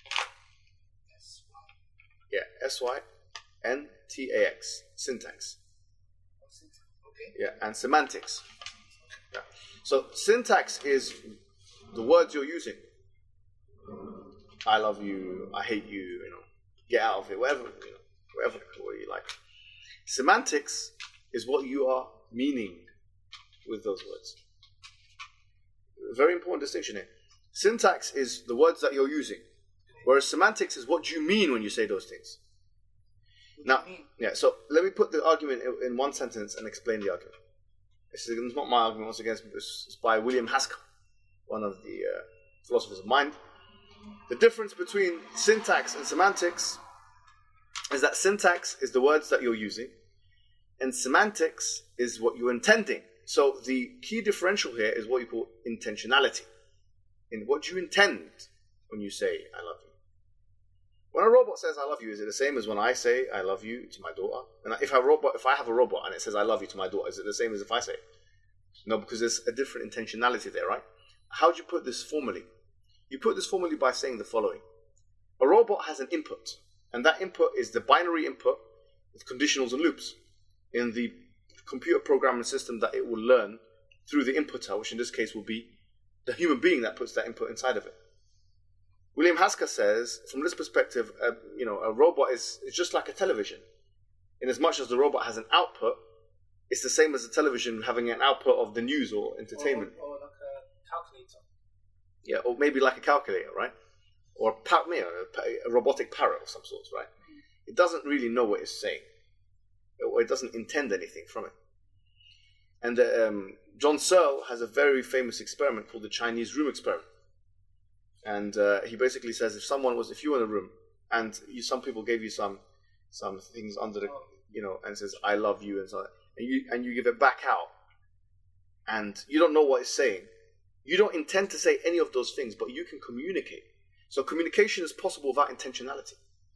S Y. yeah S Y N T A X syntax. Okay. Yeah, and semantics. Yeah. So syntax is the words you're using. I love you, I hate you, you know, get out of it, whatever, you know, whatever what you like. Semantics is what you are meaning with those words. Very important distinction here. Syntax is the words that you're using, whereas semantics is what you mean when you say those things. Now, yeah, so let me put the argument in, in one sentence and explain the argument. This is not my argument, once again, it's by William Haskell, one of the uh, philosophers of mind. The difference between syntax and semantics is that syntax is the words that you're using, and semantics is what you're intending. So the key differential here is what you call intentionality. In what you intend when you say, I love you. When a robot says, I love you, is it the same as when I say, I love you to my daughter? And if I, robot, if I have a robot and it says, I love you to my daughter, is it the same as if I say it? No, because there's a different intentionality there, right? How do you put this formally? You put this formally by saying the following. A robot has an input, and that input is the binary input with conditionals and loops in the computer programming system that it will learn through the inputter, which in this case will be the human being that puts that input inside of it. William Haskell says, from this perspective, uh, you know, a robot is, is just like a television. In as much as the robot has an output, it's the same as a television having an output of the news or entertainment. Or, or like a calculator. Yeah, or maybe like a calculator, right? Or a, par- you know, a, a robotic parrot of some sort, right? Mm-hmm. It doesn't really know what it's saying, or it doesn't intend anything from it. And uh, um, John Searle has a very famous experiment called the Chinese room experiment. And uh, he basically says, if someone was, if you were in a room and you, some people gave you some, some things under the, you know, and says, I love you, and so on, and you, and you give it back out, and you don't know what it's saying, you don't intend to say any of those things, but you can communicate. So communication is possible without intentionality.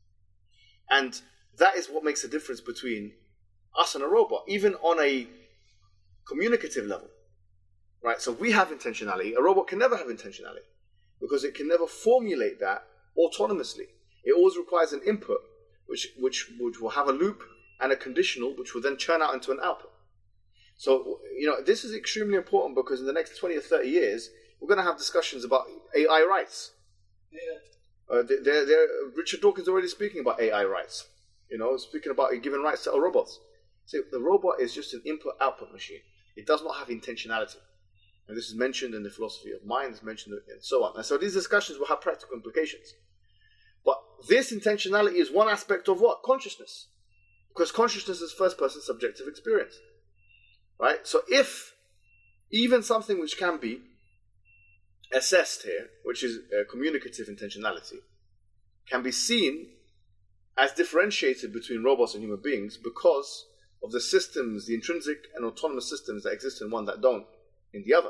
And that is what makes a difference between us and a robot, even on a communicative level, right? So we have intentionality. A robot can never have intentionality because it can never formulate that autonomously. It always requires an input, which, which, which will have a loop and a conditional, which will then churn out into an output. So, you know, this is extremely important because in the next twenty or thirty years, we're going to have discussions about A I rights. Yeah. Uh, they're, they're, Richard Dawkins is already speaking about A I rights. You know, speaking about giving rights to our robots. So the robot is just an input-output machine. It does not have intentionality. And this is mentioned in the philosophy of mind, it's mentioned and so on. And so these discussions will have practical implications. But this intentionality is one aspect of what? Consciousness. Because consciousness is first-person subjective experience. Right? So if even something which can be assessed here, which is uh, communicative intentionality, can be seen as differentiated between robots and human beings because of the systems, the intrinsic and autonomous systems that exist in one that don't in the other,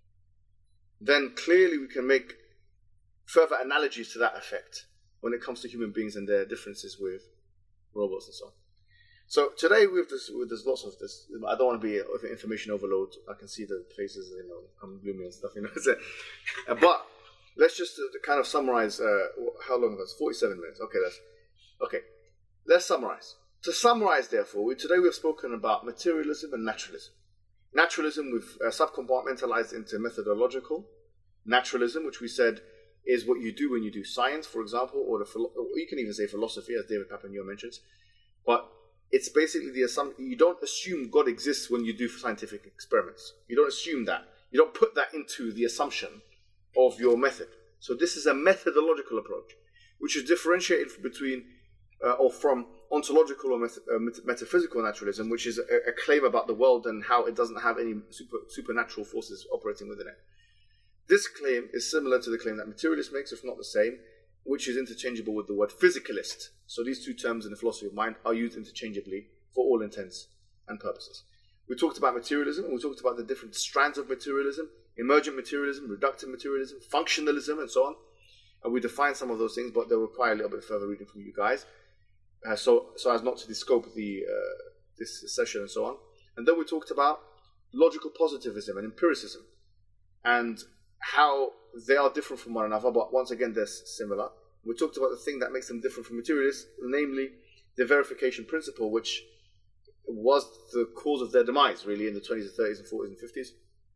then clearly we can make further analogies to that effect when it comes to human beings and their differences with robots and so on. So today with this, with there's lots of this. I don't want to be information overload. I can see the faces, you know, come gloomy and stuff, you know. So, uh, but let's just uh, kind of summarize. Uh, how long was it? forty-seven minutes. Okay, that's okay. Let's summarize. To summarize, therefore, we, today we have spoken about materialism and naturalism. Naturalism we've uh, subcompartmentalized into methodological naturalism, which we said is what you do when you do science, for example, or, the philo- or you can even say philosophy, as David Papanier mentions. But it's basically the assumption, you don't assume God exists when you do scientific experiments. You don't assume that. You don't put that into the assumption of your method. So this is a methodological approach, which is differentiated between uh, or from ontological or met- uh, met- metaphysical naturalism, which is a, a claim about the world and how it doesn't have any super, supernatural forces operating within it. This claim is similar to the claim that materialist makes, if not the same, which is interchangeable with the word physicalist. So these two terms in the philosophy of mind are used interchangeably for all intents and purposes. We talked about materialism, and we talked about the different strands of materialism: emergent materialism, reductive materialism, functionalism, and so on. And we defined some of those things, but they'll require a little bit further reading from you guys, uh, so so as not to descope the uh, this session and so on. And then we talked about logical positivism and empiricism, and how they are different from one another, but once again they're similar. We talked about the thing that makes them different from materialists, namely the verification principle, which was the cause of their demise, really, in the twenties and thirties and forties and fifties.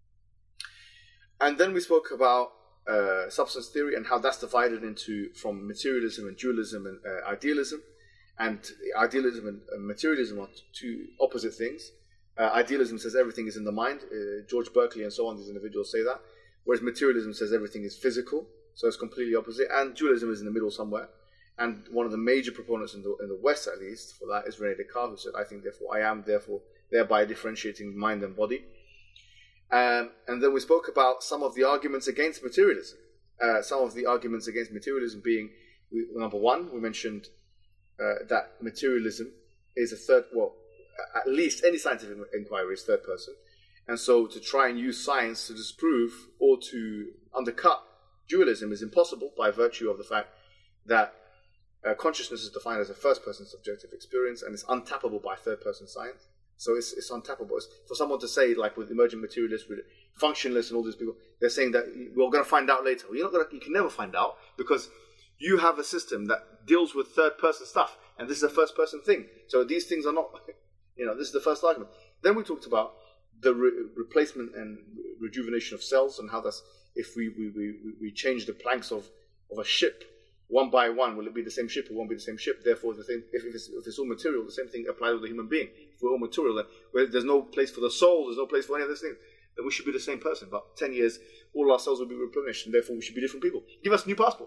And then we spoke about uh, substance theory and how that's divided into from materialism and dualism and uh, idealism. And idealism and uh, materialism are two opposite things. Uh, idealism says everything is in the mind. Uh, George Berkeley and so on, these individuals say that. Whereas materialism says everything is physical, so it's completely opposite. And dualism is in the middle somewhere. And one of the major proponents in the in the West, at least, for that is René Descartes, who said, "I think, therefore I am, therefore thereby differentiating mind and body." Um, and then we spoke about some of the arguments against materialism. Uh, some of the arguments against materialism being, we, number one, we mentioned uh, that materialism is a third, well, at least any scientific inquiry is third person. And so to try and use science to disprove or to undercut dualism is impossible by virtue of the fact that uh, consciousness is defined as a first-person subjective experience and it's untappable by third-person science. So it's, it's untappable. It's, for someone to say, like with emergent materialists, with functionalists and all these people, they're saying that we're going to find out later. Well, you're not going to, you can never find out because you have a system that deals with third-person stuff and this is a first-person thing. So these things are not, you know, this is the first argument. Then we talked about the re- replacement and rejuvenation of cells and how that's, if we, we, we, we change the planks of, of a ship one by one, will it be the same ship or won't be the same ship? Therefore, the thing, if, if, it's, if it's all material, the same thing applies with the human being. If we're all material, then where there's no place for the soul, there's no place for any of these things, then we should be the same person. But ten years, all our cells will be replenished and therefore we should be different people. Give us a new passport.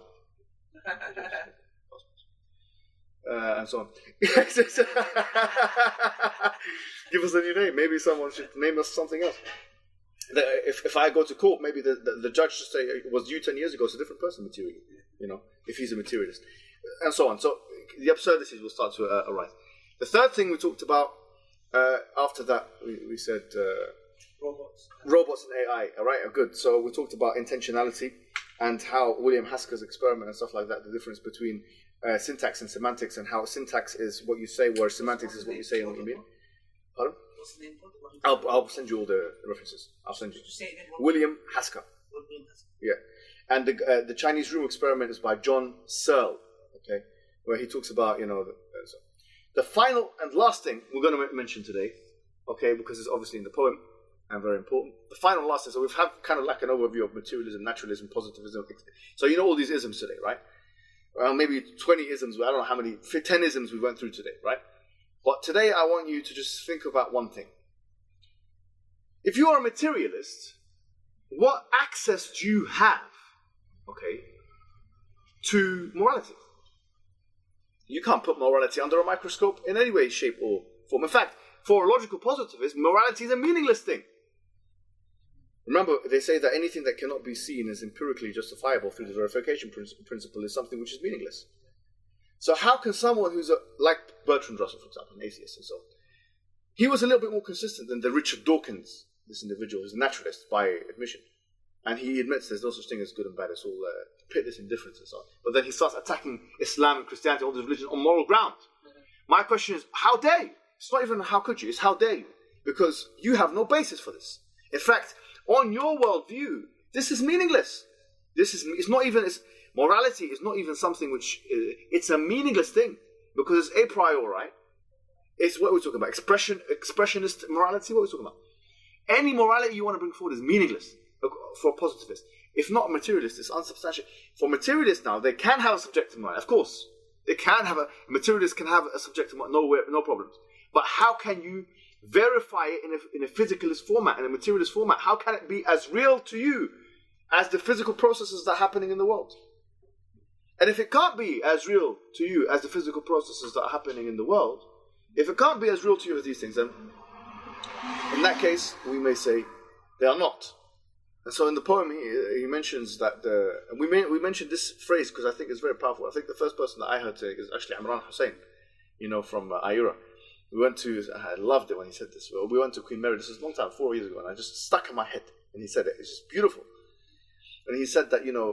Uh, and so on. Give us a new name. Maybe someone should name us something else. If if I go to court, maybe the, the, the judge should say, it was you ten years ago, it's a different person materially, you know, if he's a materialist. And so on. So the absurdities will start to uh, arise. The third thing we talked about, uh, after that, we, we said... Uh, Robots. Robots and A I, all right, good. So we talked about intentionality and how William Hasker's experiment and stuff like that, the difference between uh, syntax and semantics, and how syntax is what you say, whereas semantics is what you say and what you mean. Pardon? What's the name? I'll, I'll send you all the references. I'll send you. Just say it again. William Hasker. William Hasker. Yeah. And the, uh, the Chinese room experiment is by John Searle, okay, where he talks about, you know, the, uh, so. the final and last thing we're going to m- mention today, okay, because it's obviously in the poem and very important. The final and last thing, so we've had kind of like an overview of materialism, naturalism, positivism. So you know all these isms today, right? Well, maybe twenty isms, I don't know how many, ten isms we went through today, right? But today I want you to just think about one thing. If you are a materialist, what access do you have, okay, to morality? You can't put morality under a microscope in any way, shape, or form. In fact, for a logical positivist, morality is a meaningless thing. Remember, they say that anything that cannot be seen as empirically justifiable through the verification principle is something which is meaningless. So how can someone who's a, like Bertrand Russell, for example, an atheist and so on, He was a little bit more consistent than the Richard Dawkins, this individual, who's a naturalist by admission. And he admits there's no such thing as good and bad, it's all uh, pitiless indifference and so on. But then he starts attacking Islam and Christianity, all these religions, on moral grounds. My question is, how dare you? It's not even how could you, it's how dare you? Because you have no basis for this. In fact, on your worldview, this is meaningless. This is, it's not even, it's, morality is not even something which, uh, it's a meaningless thing. Because it's a priori. It's what we're talking about. Expression, expressionist morality, what we're talking about. Any morality you want to bring forward is meaningless for a positivist. If not a materialist, it's unsubstantiated. For materialists now, they can have a subjective morality. Of course. They can have a, a materialist can have a subjective morality, no, no problems. But how can you verify it in a, in a physicalist format, in a materialist format? How can it be as real to you as the physical processes that are happening in the world? And if it can't be as real to you as the physical processes that are happening in the world, if it can't be as real to you as these things, then in that case, we may say they are not. And so in the poem, he, he mentions that the, and we, may, we mentioned this phrase because I think it's very powerful. I think the first person that I heard say is actually Imran Hussein, you know, from uh, Ayura. We went to, I loved it when he said this. We went to Queen Mary, this was a long time, four years ago, and I just stuck in my head. And he said it, it's just beautiful. And he said that, you know,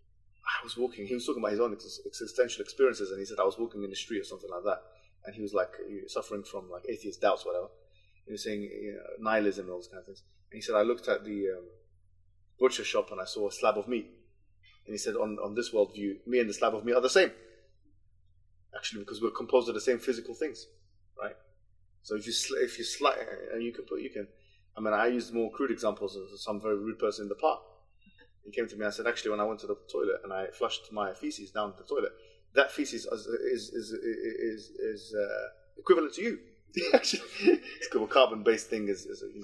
I was walking, he was talking about his own ex- existential experiences, and he said, I was walking in the street or something like that. And he was like, suffering from like atheist doubts, whatever. He was saying, you know, nihilism and all those kind of things. And he said, I looked at the um, butcher shop and I saw a slab of meat. And he said, on, on this worldview, me and the slab of meat are the same. Actually, because we're composed of the same physical things, right? So if you sl- if you slice, and you can put, you can, I mean, I used more crude examples of some very rude person in the park. He came to me and said, actually, when I went to the toilet and I flushed my feces down the toilet, that feces is is is is, is uh, equivalent to you. Actually, it's called a carbon-based thing. Is, is you know,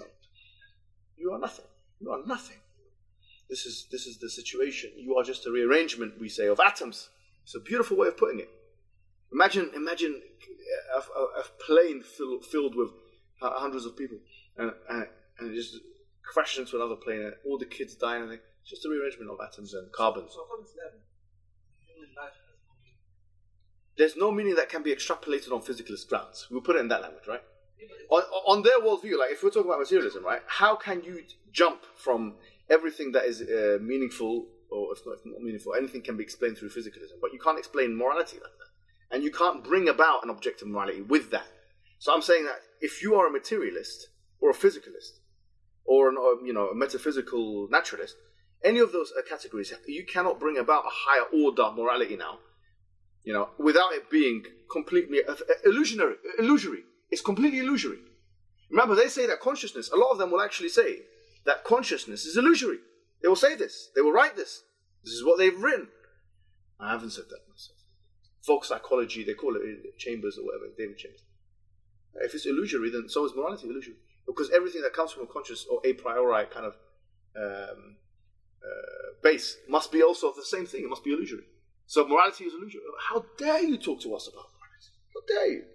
you are nothing. You are nothing. This is this is the situation. You are just a rearrangement, we say, of atoms. It's a beautiful way of putting it. Imagine, imagine a, a, a plane fill, filled with hundreds of people, and and, and it just crashes into another plane, and all the kids die, and everything. It's just a rearrangement of atoms and carbon. So on this level, human life has no meaning. There's no meaning that can be extrapolated on physicalist grounds. We'll put it in that language, right? On, on their worldview, like if we're talking about materialism, right? How can you jump from everything that is uh, meaningful, or if not, if not meaningful, anything can be explained through physicalism, but you can't explain morality like that, and you can't bring about an objective morality with that. So I'm saying that if you are a materialist or a physicalist, or an, you know, a metaphysical naturalist, any of those uh, categories, you cannot bring about a higher order morality now, you know, without it being completely uh, illusionary, illusory. It's completely illusory. Remember, they say that consciousness, a lot of them will actually say that consciousness is illusory. They will say this. They will write this. This is what they've written. I haven't said that myself. Folk psychology, they call it Chambers or whatever, David Chambers. If it's illusory, then so is morality illusory. Because everything that comes from a conscious or a priori kind of um, uh, base must be also the same thing. It must be illusory. So morality is illusory. How dare you talk to us about morality? How dare you?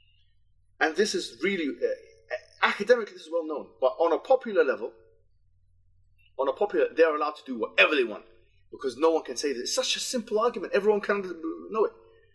And this is really, uh, academically, this is well known. But on a popular level, on a popular, they're allowed to do whatever they want. Because no one can say this. It's such a simple argument. Everyone can know it.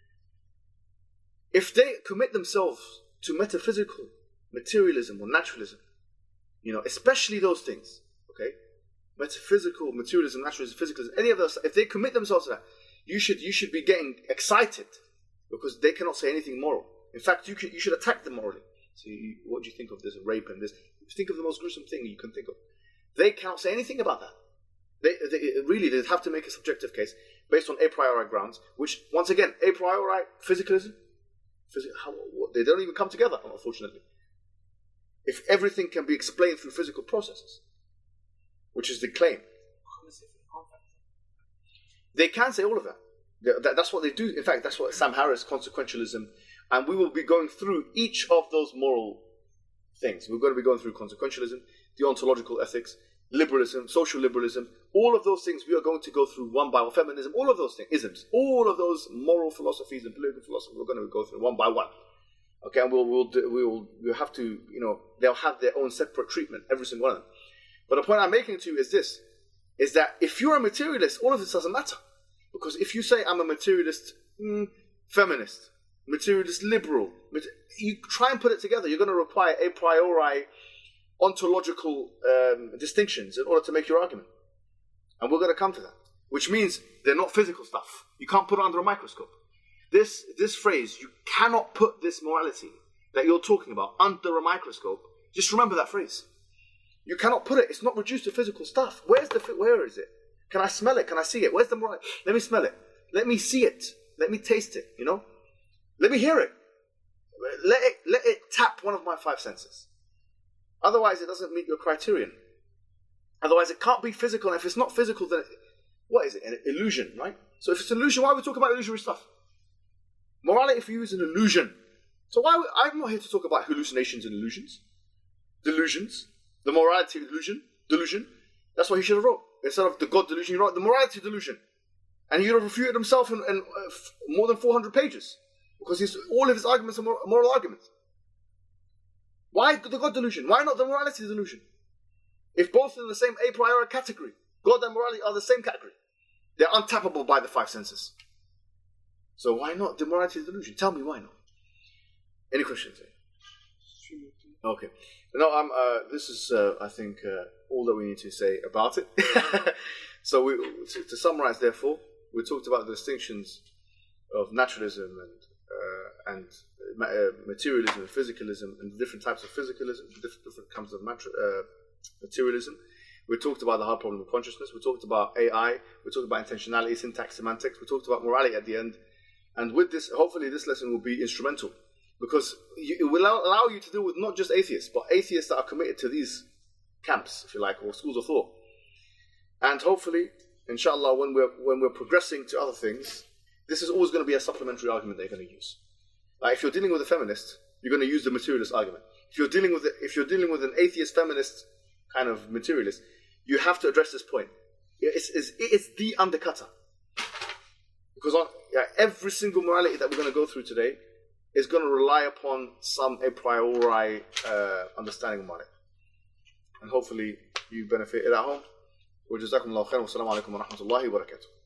If they commit themselves to metaphysical materialism or naturalism, you know, especially those things, okay? Metaphysical, materialism, naturalism, physicalism, any of those, if they commit themselves to that, you should you should be getting excited because they cannot say anything moral. In fact, you could, you should attack them morally. So you, what do you think of this rape and this? Think of the most gruesome thing you can think of. They cannot say anything about that. They, they really they have to make a subjective case based on a priori grounds, which once again, a priori physicalism, phys- how, what, they don't even come together, unfortunately. If everything can be explained through physical processes, which is the claim, they can say all of that. that. That's what they do. In fact, that's what Sam Harris, consequentialism, and we will be going through each of those moral things. We're going to be going through consequentialism, deontological ethics, liberalism, social liberalism, all of those things we are going to go through one by one. Feminism, all of those things, isms, all of those moral philosophies and political philosophy, we're going to go through one by one. Okay, and we'll we'll do, we'll we'll have to, you know, they'll have their own separate treatment, every single one of them. But the point I'm making to you is this: is that if you're a materialist, all of this doesn't matter, because if you say I'm a materialist mm, feminist, materialist liberal. You try and put it together, you're going to require a priori ontological um, distinctions in order to make your argument. And we're going to come to that. Which means they're not physical stuff. You can't put it under a microscope. This, this phrase, you cannot put this morality that you're talking about under a microscope. Just remember that phrase. You cannot put it, it's not reduced to physical stuff. Where's the, where is it? Can I smell it? Can I see it? Where's the morality? Let me smell it. Let me see it. Let me taste it, you know? Let me hear it. Let it, let it tap one of my five senses. Otherwise, it doesn't meet your criterion. Otherwise, it can't be physical. And if it's not physical, then it, what is it? An illusion, right? So if it's an illusion, why are we talking about illusory stuff? Morality for you is an illusion. So why? I'm not here to talk about hallucinations and illusions. Delusions. The morality illusion. Delusion. That's what he should have wrote. Instead of the God delusion, he wrote the morality delusion. And he would have refuted himself in, in uh, f- more than four hundred pages. Because he's, all of his arguments are mor- moral arguments. Why the God delusion? Why not the morality delusion? If both in the same a priori category, God and morality are the same category. They're untappable by the five senses. So why not the morality delusion? Tell me why not. Any questions? Okay. No, I'm. Uh, this is, uh, I think, uh, all that we need to say about it. So we, to, to summarize, therefore, we talked about the distinctions of naturalism and uh, and uh, materialism and physicalism and the different types of physicalism, different, different kinds of mater- uh, materialism. We talked about the hard problem of consciousness. We talked about A I. We talked about intentionality, syntax, semantics. We talked about morality at the end. And with this, hopefully this lesson will be instrumental because it will allow you to deal with not just atheists, but atheists that are committed to these camps, if you like, or schools of thought. And hopefully, inshallah, when we're, when we're progressing to other things, this is always going to be a supplementary argument that you're going to use. Like if you're dealing with a feminist, you're going to use the materialist argument. If you're dealing with, a, if you're dealing with an atheist feminist kind of materialist, you have to address this point. It's, it's, it's the undercutter. Because on yeah, every single morality that we're going to go through today is going to rely upon some a priori uh, understanding of morality. And hopefully you benefited at home. وجزاكم الله خيرا والسلام عليكم ورحمة الله وبركاته.